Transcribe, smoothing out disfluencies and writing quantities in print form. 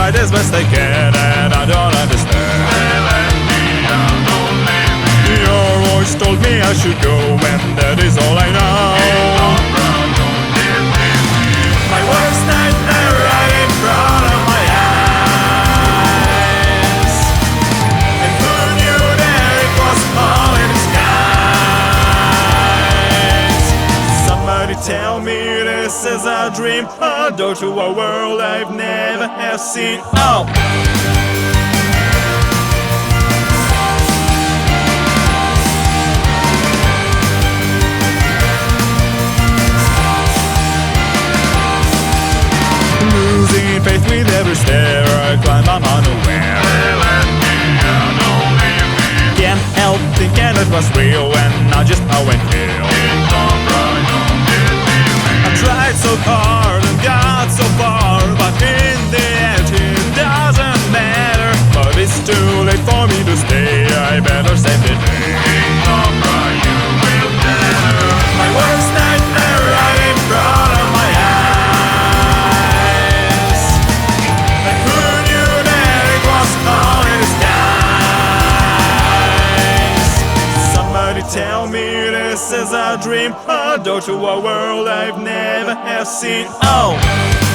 tried as best I can, and I don't understand. Your voice told me I should go, and that is all I know. My worst nightmare right in front of my eyes. And who knew that it was all in disguise? Somebody tell me this is a dream, a door to a world I've never have seen. Oh! Losing faith with every stair, I climb, I'm unaware. Can't help thinking it was real when I just how I feel. I tried so hard and got so far, but in the end it doesn't matter. But it's too late for me to stay, I better save the day. My worst nightmare right in front of my eyes. And who knew that it was all in disguise? Somebody tell me this is a dream, a door to a world I've never have seen. Oh!